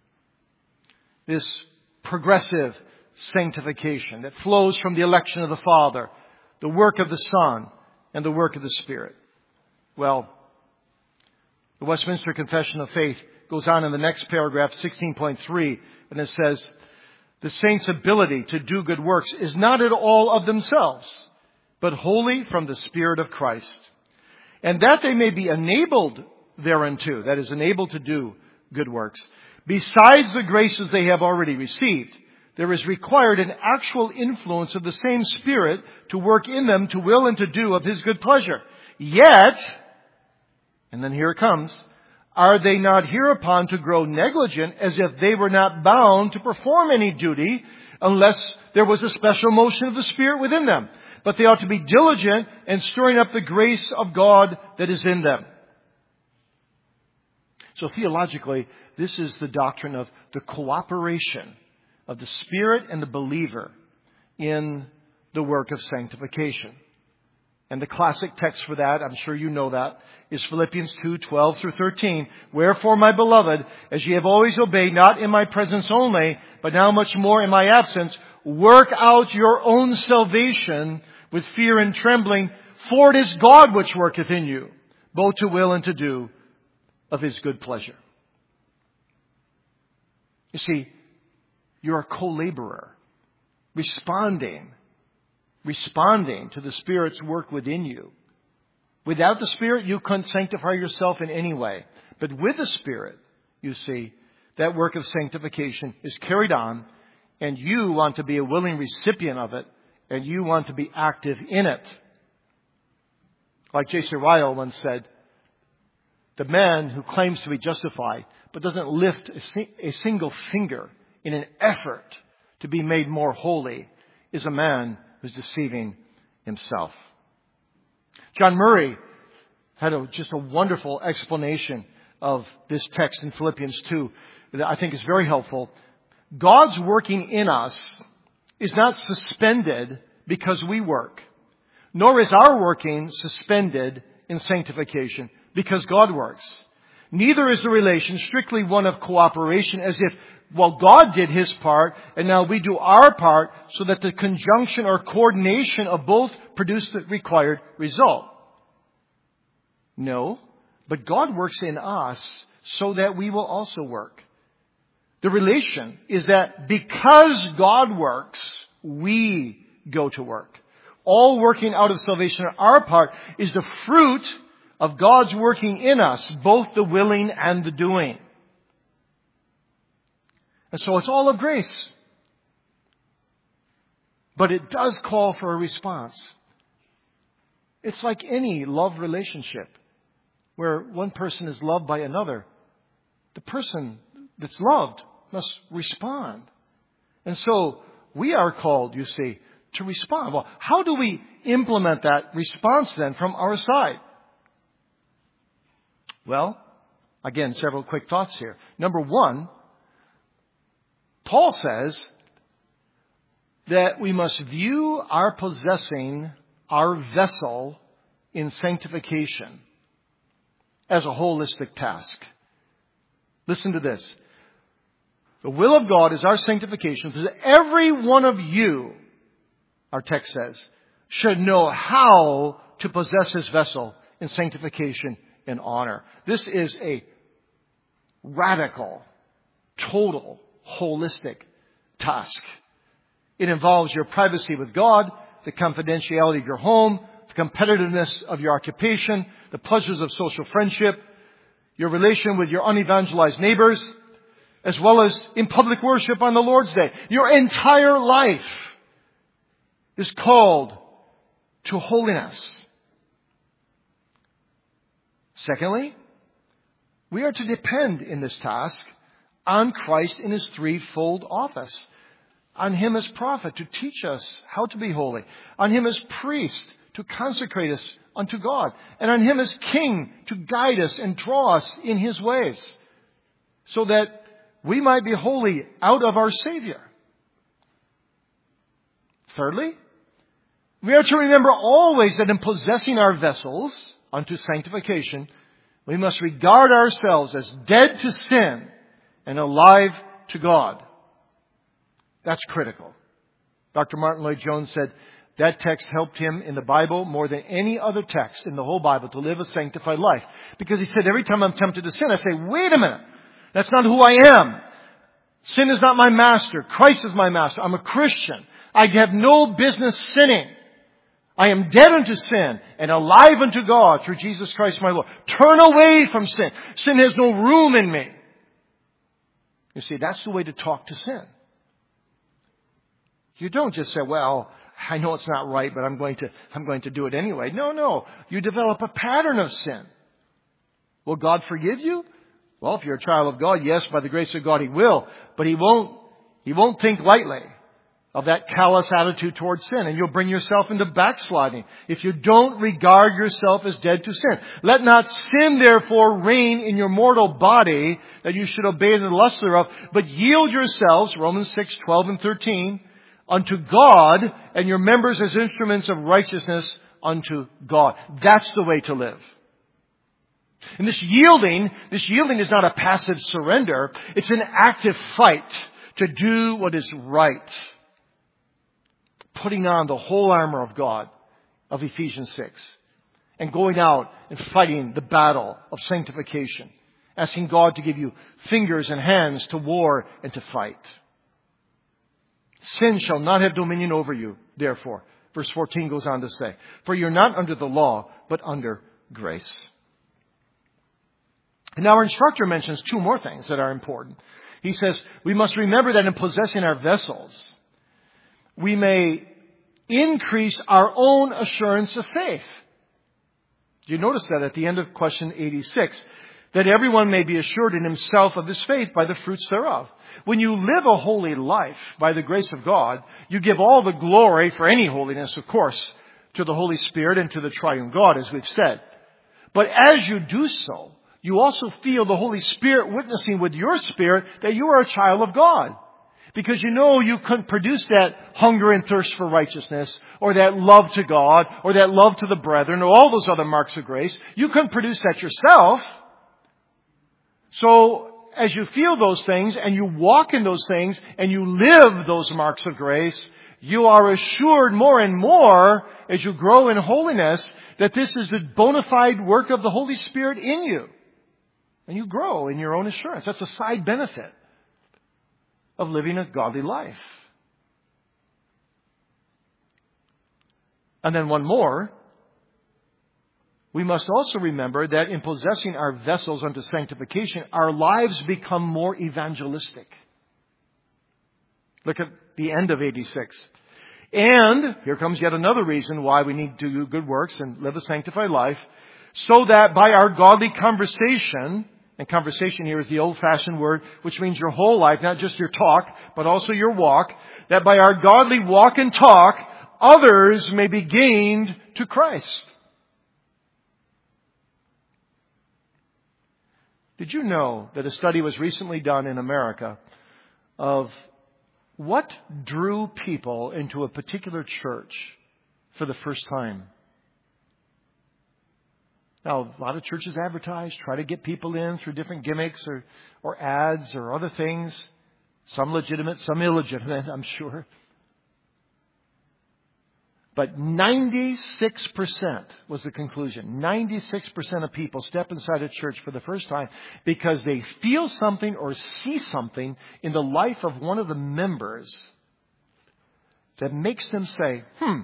This progressive sanctification that flows from the election of the Father, the work of the Son, and the work of the Spirit. Well, the Westminster Confession of Faith goes on in the next paragraph, sixteen point three, and it says, the saints' ability to do good works is not at all of themselves, but wholly from the Spirit of Christ. And that they may be enabled thereunto, that is, enabled to do good works, besides the graces they have already received, there is required an actual influence of the same Spirit to work in them to will and to do of His good pleasure. Yet, and then here it comes, are they not hereupon to grow negligent as if they were not bound to perform any duty unless there was a special motion of the Spirit within them? But they ought to be diligent in stirring up the grace of God that is in them. So theologically, this is the doctrine of the cooperation of the Spirit and the believer in the work of sanctification. And the classic text for that, I'm sure you know that, is Philippians two, twelve through thirteen. Wherefore, my beloved, as ye have always obeyed, not in my presence only, but now much more in my absence, work out your own salvation with fear and trembling, for it is God which worketh in you, both to will and to do of His good pleasure. You see, you're a co-laborer, responding Responding to the Spirit's work within you. Without the Spirit, you couldn't sanctify yourself in any way. But with the Spirit, you see, that work of sanctification is carried on, and you want to be a willing recipient of it, and you want to be active in it. Like J C Ryle once said, the man who claims to be justified, but doesn't lift a, sing- a single finger in an effort to be made more holy, is a man who's deceiving himself. John Murray had a, just a wonderful explanation of this text in Philippians two that I think is very helpful. God's working in us is not suspended because we work, nor is our working suspended in sanctification because God works. Neither is the relation strictly one of cooperation, as if, well, God did His part, and now we do our part, so that the conjunction or coordination of both produce the required result. No, but God works in us so that we will also work. The relation is that because God works, we go to work. All working out of salvation on our part is the fruit of God's working in us, both the willing and the doing. And so it's all of grace. But it does call for a response. It's like any love relationship where one person is loved by another. The person that's loved must respond. And so we are called, you see, to respond. Well, how do we implement that response then from our side? Well, again, several quick thoughts here. Number one, Paul says that we must view our possessing our vessel in sanctification as a holistic task. Listen to this. The will of God is our sanctification, so that every one of you, our text says, should know how to possess his vessel in in sanctification and honor. This is a radical, total, holistic task. It involves your privacy with God, the confidentiality of your home, the competitiveness of your occupation, the pleasures of social friendship, your relation with your unevangelized neighbors, as well as in public worship on the Lord's Day. Your entire life is called to holiness. Secondly, we are to depend in this task on Christ in His threefold office. On Him as prophet to teach us how to be holy. On Him as priest to consecrate us unto God. And on Him as king to guide us and draw us in His ways. So that we might be holy out of our Savior. Thirdly, we are to remember always that in possessing our vessels unto sanctification, we must regard ourselves as dead to sin and alive to God. That's critical. Doctor Martin Lloyd-Jones said that text helped him in the Bible more than any other text in the whole Bible to live a sanctified life. Because he said, every time I'm tempted to sin, I say, wait a minute. That's not who I am. Sin is not my master. Christ is my master. I'm a Christian. I have no business sinning. I am dead unto sin and alive unto God through Jesus Christ my Lord. Turn away from sin. Sin has no room in me. You see, that's the way to talk to sin. You don't just say, well, I know it's not right, but I'm going to, I'm going to do it anyway. No, no. You develop a pattern of sin. Will God forgive you? Well, if you're a child of God, yes, by the grace of God, He will. But He won't, He won't think lightly of that callous attitude towards sin. And you'll bring yourself into backsliding if you don't regard yourself as dead to sin. Let not sin, therefore, reign in your mortal body, that you should obey the lust thereof, but yield yourselves, Romans six, twelve and thirteen, unto God, and your members as instruments of righteousness unto God. That's the way to live. And this yielding, this yielding is not a passive surrender. It's an active fight to do what is right. Putting on the whole armor of God of Ephesians six. And going out and fighting the battle of sanctification. Asking God to give you fingers and hands to war and to fight. Sin shall not have dominion over you, therefore. Verse fourteen goes on to say, for you're not under the law, but under grace. And now our instructor mentions two more things that are important. He says, we must remember that in possessing our vessels, we may increase our own assurance of faith. Do you notice that at the end of question eighty-six? That everyone may be assured in himself of his faith by the fruits thereof. When you live a holy life by the grace of God, you give all the glory for any holiness, of course, to the Holy Spirit and to the triune God, as we've said. But as you do so, you also feel the Holy Spirit witnessing with your spirit that you are a child of God. Because you know you couldn't produce that hunger and thirst for righteousness, or that love to God, or that love to the brethren, or all those other marks of grace. You couldn't produce that yourself. So, as you feel those things, and you walk in those things, and you live those marks of grace, you are assured more and more, as you grow in holiness, that this is the bona fide work of the Holy Spirit in you. And you grow in your own assurance. That's a side benefit of living a godly life. And then one more. We must also remember that in possessing our vessels unto sanctification, our lives become more evangelistic. Look at the end of eighty-six. And here comes yet another reason why we need to do good works and live a sanctified life, so that by our godly conversation, and conversation here is the old-fashioned word, which means your whole life, not just your talk, but also your walk, that by our godly walk and talk, others may be gained to Christ. Did you know that a study was recently done in America of what drew people into a particular church for the first time? Now, a lot of churches advertise, try to get people in through different gimmicks or, or ads or other things. Some legitimate, some illegitimate, I'm sure. But ninety-six percent was the conclusion. ninety-six percent of people step inside a church for the first time because they feel something or see something in the life of one of the members that makes them say, hmm,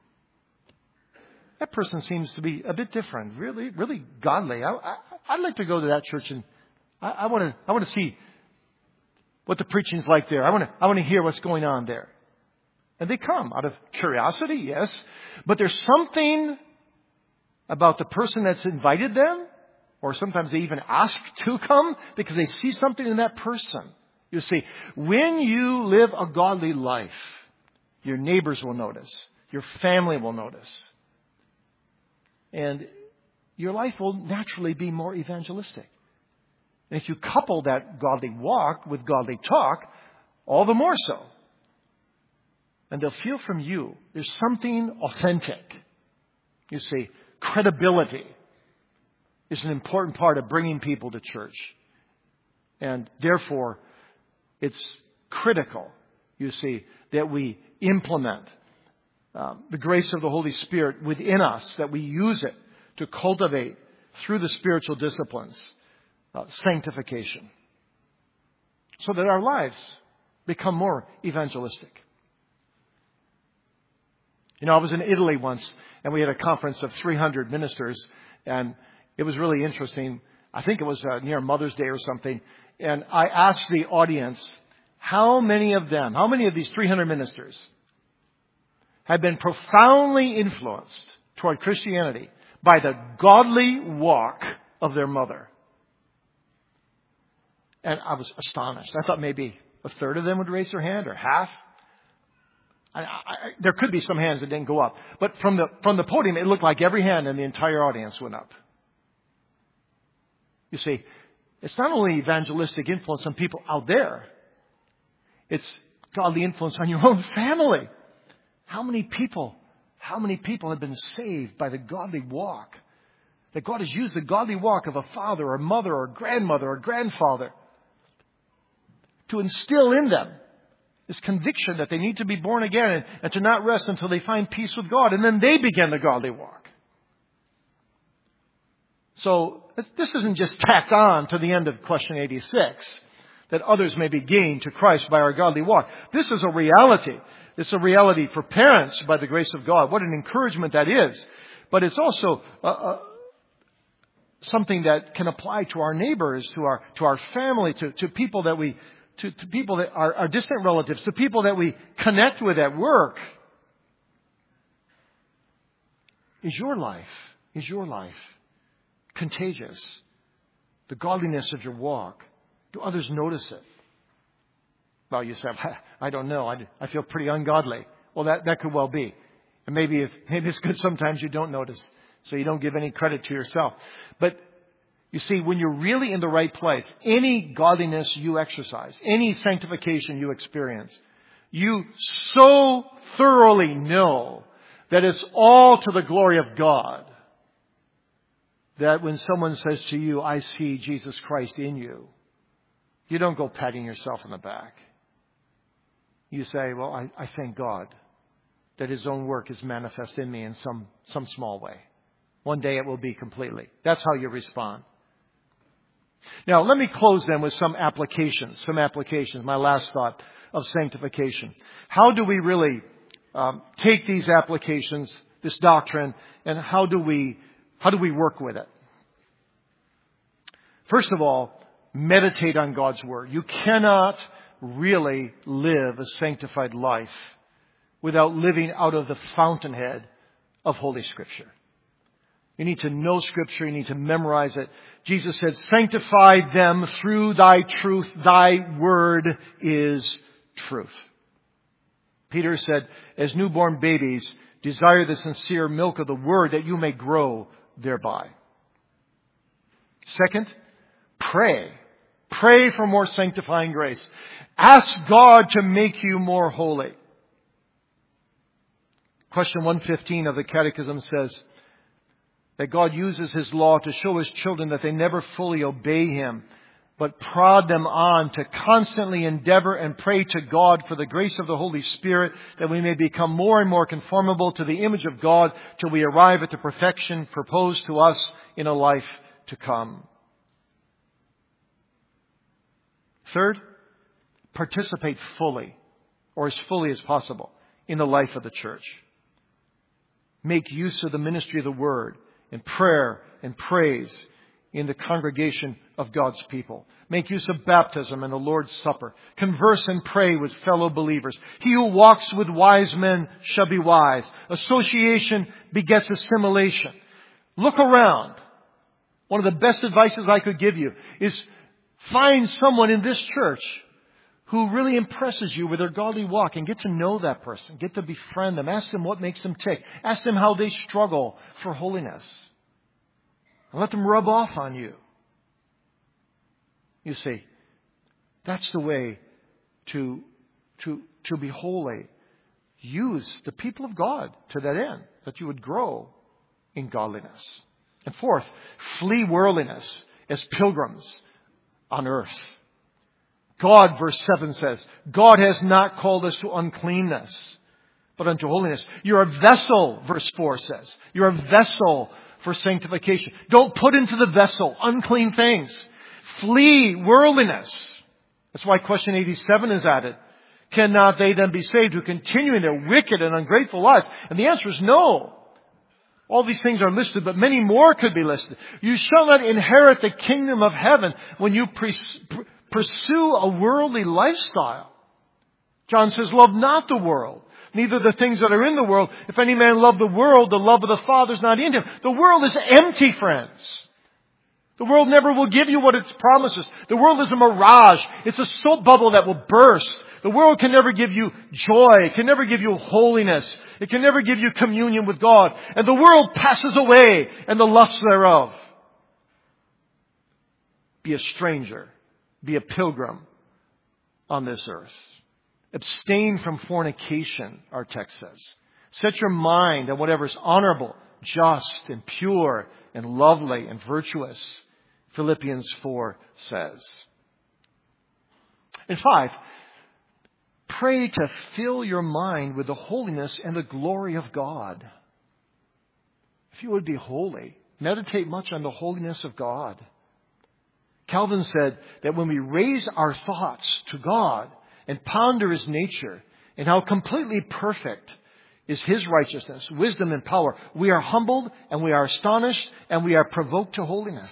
that person seems to be a bit different, really, really godly. I, I, I'd like to go to that church, and I, I want to, I want to see what the preaching's like there. I want to, I want to hear what's going on there. And they come out of curiosity, yes, but there's something about the person that's invited them, or sometimes they even ask to come because they see something in that person. You see, when you live a godly life, your neighbors will notice, your family will notice. And your life will naturally be more evangelistic. And if you couple that godly walk with godly talk, all the more so. And they'll feel from you, there's something authentic. You see, credibility is an important part of bringing people to church. And therefore, it's critical, you see, that we implement Um, the grace of the Holy Spirit within us, that we use it to cultivate through the spiritual disciplines, uh, sanctification, so that our lives become more evangelistic. You know, I was in Italy once, and we had a conference of three hundred ministers, and it was really interesting. I think it was uh, near Mother's Day or something, and I asked the audience, how many of them, how many of these three hundred ministers had been profoundly influenced toward Christianity by the godly walk of their mother. And I was astonished. I thought maybe a third of them would raise their hand, or half. I, I, there could be some hands that didn't go up. But from the, from the podium, it looked like every hand in the entire audience went up. You see, it's not only evangelistic influence on people out there. It's godly influence on your own family. How many people, how many people have been saved by the godly walk? That God has used the godly walk of a father or mother or grandmother or grandfather to instill in them this conviction that they need to be born again and, and to not rest until they find peace with God. And then they begin the godly walk. So this isn't just tacked on to the end of question eighty-six, that others may be gained to Christ by our godly walk. This is a reality. It's a reality for parents by the grace of God. What an encouragement that is. But it's also uh, uh, something that can apply to our neighbors, to our to our family, to, to people that we, to, to people that are, are distant relatives, to people that we connect with at work. Is your life, is your life contagious? The godliness of your walk. Do others notice it? Well, you say, I don't know. I, I feel pretty ungodly. Well, that, that could well be. And maybe, if, maybe it's good sometimes you don't notice, so you don't give any credit to yourself. But you see, when you're really in the right place, any godliness you exercise, any sanctification you experience, you so thoroughly know that it's all to the glory of God, that when someone says to you, I see Jesus Christ in you, you don't go patting yourself on the back. You say, well, I, I thank God that His own work is manifest in me in some, some small way. One day it will be completely. That's how you respond. Now, let me close then with some applications. Some applications. My last thought of sanctification. How do we really um, take these applications, this doctrine, and how do we how do we work with it? First of all, meditate on God's Word. You cannot really live a sanctified life without living out of the fountainhead of Holy Scripture. You need to know Scripture. You need to memorize it. Jesus said, sanctify them through thy truth. Thy word is truth. Peter said, as newborn babies, desire the sincere milk of the word that you may grow thereby. Second, pray. Pray for more sanctifying grace. Ask God to make you more holy. Question one fifteen of the Catechism says that God uses His law to show His children that they never fully obey Him but prod them on to constantly endeavor and pray to God for the grace of the Holy Spirit, that we may become more and more conformable to the image of God till we arrive at the perfection proposed to us in a life to come. Third, participate fully, or as fully as possible, in the life of the church. Make use of the ministry of the Word and prayer and praise in the congregation of God's people. Make use of baptism and the Lord's Supper. Converse and pray with fellow believers. He who walks with wise men shall be wise. Association begets assimilation. Look around. One of the best advices I could give you is find someone in this church who really impresses you with their godly walk, and get to know that person. Get to befriend them. Ask them what makes them tick. Ask them how they struggle for holiness. And let them rub off on you. You see, that's the way to, to, to be holy. Use the people of God to that end, that you would grow in godliness. And fourth, flee worldliness as pilgrims on earth. God, verse seven says, God has not called us to uncleanness, but unto holiness. You're a vessel, verse four says. You're a vessel for sanctification. Don't put into the vessel unclean things. Flee worldliness. That's why question eighty-seven is added. Cannot they then be saved who continue in their wicked and ungrateful lives? And the answer is no. All these things are listed, but many more could be listed. You shall not inherit the kingdom of heaven when you pres- pursue a worldly lifestyle. John says, love not the world, neither the things that are in the world. If any man love the world, the love of the Father is not in him. The world is empty, friends. The world never will give you what it promises. The world is a mirage. It's a soap bubble that will burst. The world can never give you joy. It can never give you holiness. It can never give you communion with God. And the world passes away, and the lusts thereof. Be a stranger. Be a pilgrim on this earth. Abstain from fornication, our text says. Set your mind on whatever is honorable, just, and pure, and lovely, and virtuous, Philippians four says. And five, pray to fill your mind with the holiness and the glory of God. If you would be holy, meditate much on the holiness of God. Calvin said that when we raise our thoughts to God and ponder His nature and how completely perfect is His righteousness, wisdom, and power, we are humbled and we are astonished and we are provoked to holiness.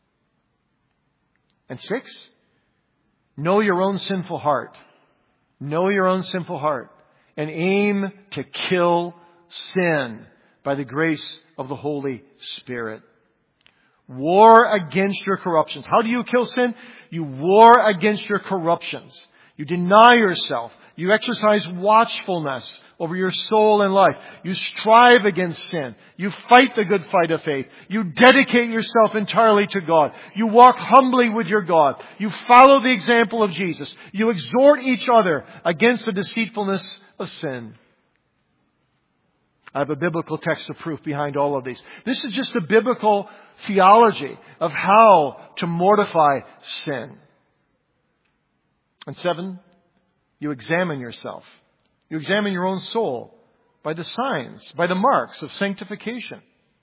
And six, know your own sinful heart. Know your own sinful heart and aim to kill sin by the grace of the Holy Spirit. War against your corruptions. How do you kill sin? You war against your corruptions. You deny yourself. You exercise watchfulness over your soul and life. You strive against sin. You fight the good fight of faith. You dedicate yourself entirely to God. You walk humbly with your God. You follow the example of Jesus. You exhort each other against the deceitfulness of sin. I have a biblical text of proof behind all of these. This is just a biblical theology of how to mortify sin. And seven, you examine yourself. You examine your own soul by the signs, by the marks of sanctification.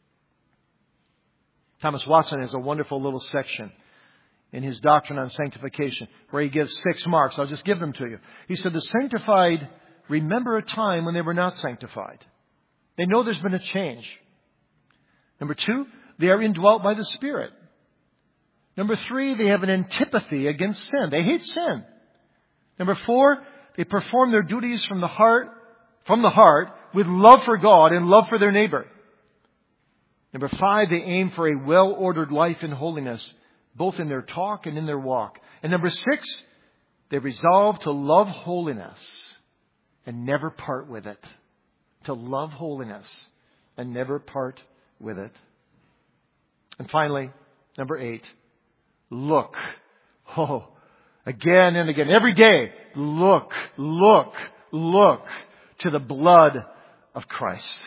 Thomas Watson has a wonderful little section in his Doctrine on Sanctification where he gives six marks. I'll just give them to you. He said, the sanctified remember a time when they were not sanctified. They know there's been a change. Number two, they are indwelt by the Spirit. Number three, they have an antipathy against sin. They hate sin. Number four, they perform their duties from the heart, from the heart, with love for God and love for their neighbor. Number five, they aim for a well-ordered life in holiness, both in their talk and in their walk. And number six, they resolve to love holiness and never part with it. To love holiness and never part with it. And finally, number eight, look. Oh, again and again, every day, look, look, look to the blood of Christ.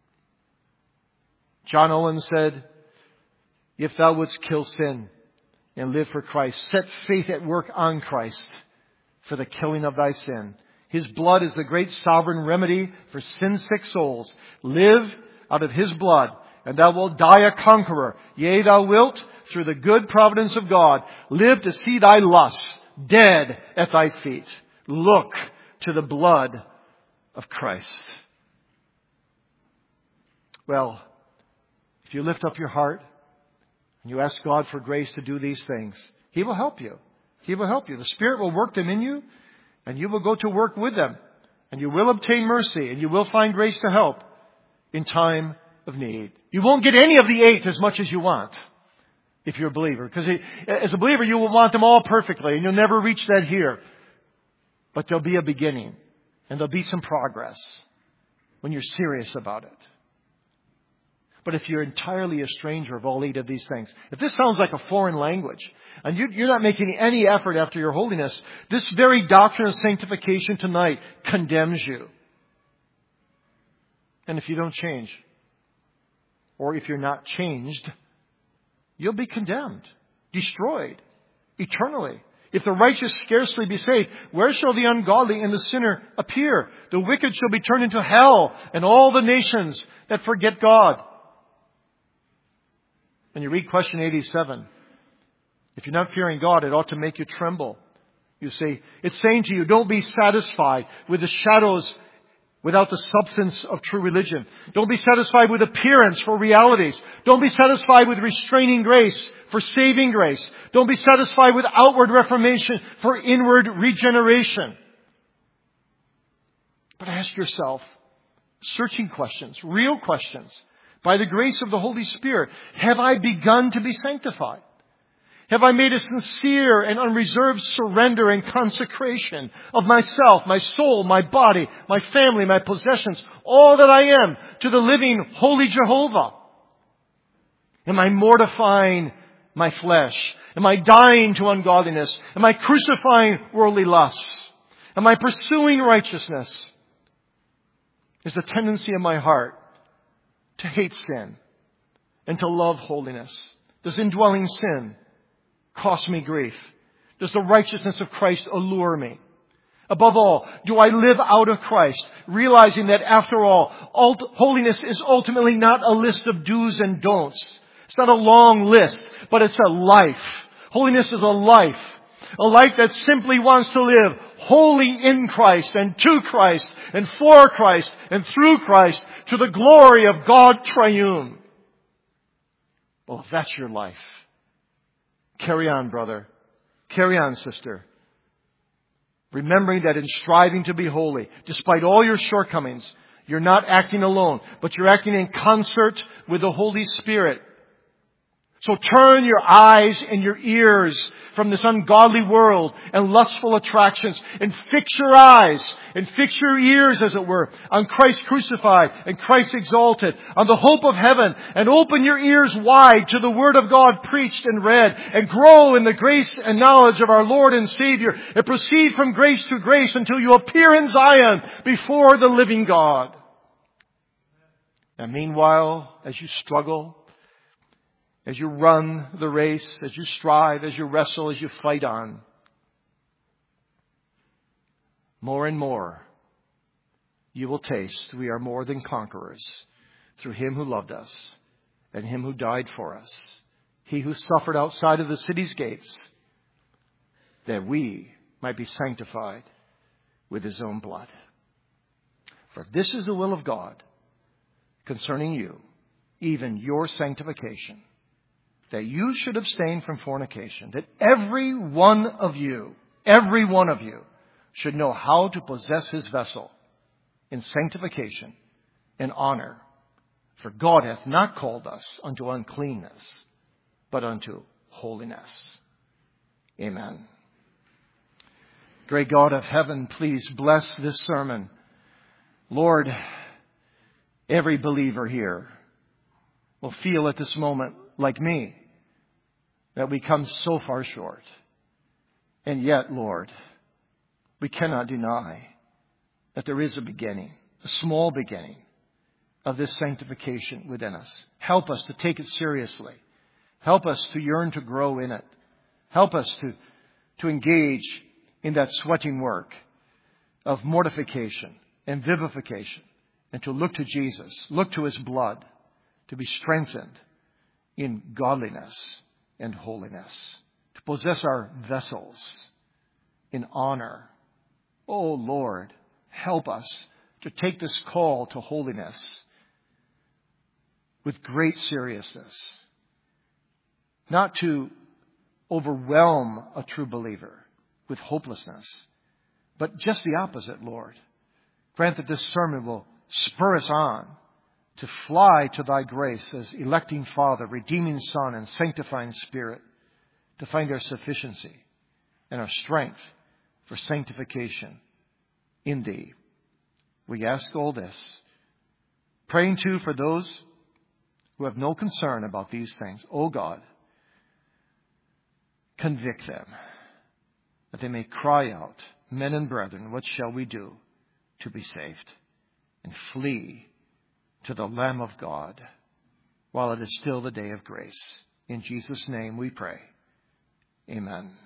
John Owen said, if thou wouldst kill sin, and live for Christ. Set faith at work on Christ for the killing of thy sin. His blood is the great sovereign remedy for sin-sick souls. Live out of His blood, and thou wilt die a conqueror. Yea, thou wilt, through the good providence of God, live to see thy lusts dead at thy feet. Look to the blood of Christ. Well, if you lift up your heart and you ask God for grace to do these things, He will help you. He will help you. The Spirit will work them in you, and you will go to work with them. And you will obtain mercy, and you will find grace to help in time of need. You won't get any of the eight as much as you want if you're a believer. Because as a believer, you will want them all perfectly, and you'll never reach that here. But there'll be a beginning, and there'll be some progress when you're serious about it. But if you're entirely a stranger of all eight of these things, if this sounds like a foreign language, and you're not making any effort after your holiness, this very doctrine of sanctification tonight condemns you. And if you don't change, or if you're not changed, you'll be condemned, destroyed, eternally. If the righteous scarcely be saved, where shall the ungodly and the sinner appear? The wicked shall be turned into hell, and all the nations that forget God. When you read question eighty-seven, if you're not fearing God, it ought to make you tremble. You see, it's saying to you, don't be satisfied with the shadows without the substance of true religion. Don't be satisfied with appearance for realities. Don't be satisfied with restraining grace for saving grace. Don't be satisfied with outward reformation for inward regeneration. But ask yourself searching questions, real questions. By the grace of the Holy Spirit, have I begun to be sanctified? Have I made a sincere and unreserved surrender and consecration of myself, my soul, my body, my family, my possessions, all that I am to the living, holy Jehovah? Am I mortifying my flesh? Am I dying to ungodliness? Am I crucifying worldly lusts? Am I pursuing righteousness? Is the tendency of my heart to hate sin and to love holiness? Does indwelling sin cost me grief? Does the righteousness of Christ allure me? Above all, do I live out of Christ, realizing that after all, ult- holiness is ultimately not a list of do's and don'ts. It's not a long list, but it's a life. Holiness is a life. A life that simply wants to live wholly in Christ and to Christ and for Christ and through Christ to the glory of God triune. Well, if that's your life, carry on, brother. Carry on, sister. Remembering that in striving to be holy, despite all your shortcomings, you're not acting alone, but you're acting in concert with the Holy Spirit. So turn your eyes and your ears from this ungodly world and lustful attractions and fix your eyes and fix your ears, as it were, on Christ crucified and Christ exalted, on the hope of heaven, and open your ears wide to the Word of God preached and read, and grow in the grace and knowledge of our Lord and Savior, and proceed from grace to grace until you appear in Zion before the living God. And meanwhile, as you struggle, as you run the race, as you strive, as you wrestle, as you fight on, more and more you will taste we are more than conquerors through Him who loved us and Him who died for us. He who suffered outside of the city's gates, that we might be sanctified with His own blood. For this is the will of God concerning you, even your sanctification, that you should abstain from fornication, that every one of you, every one of you should know how to possess his vessel in sanctification and honor. For God hath not called us unto uncleanness, but unto holiness. Amen. Great God of heaven, please bless this sermon. Lord, every believer here will feel at this moment, like me, that we come so far short. And yet, Lord, we cannot deny that there is a beginning, a small beginning of this sanctification within us. Help us to take it seriously. Help us to yearn to grow in it. Help us to, to engage in that sweating work of mortification and vivification, and to look to Jesus, look to His blood, to be strengthened in godliness and holiness, to possess our vessels in honor. Oh Lord, help us to take this call to holiness with great seriousness, not to overwhelm a true believer with hopelessness, but just the opposite, Lord. Grant that this sermon will spur us on to fly to Thy grace as electing Father, redeeming Son, and sanctifying Spirit, to find our sufficiency and our strength for sanctification in Thee. We ask all this, praying too for those who have no concern about these things. O God, convict them, that they may cry out, men and brethren, what shall we do to be saved? And flee to the Lamb of God while it is still the day of grace. In Jesus' name we pray. Amen.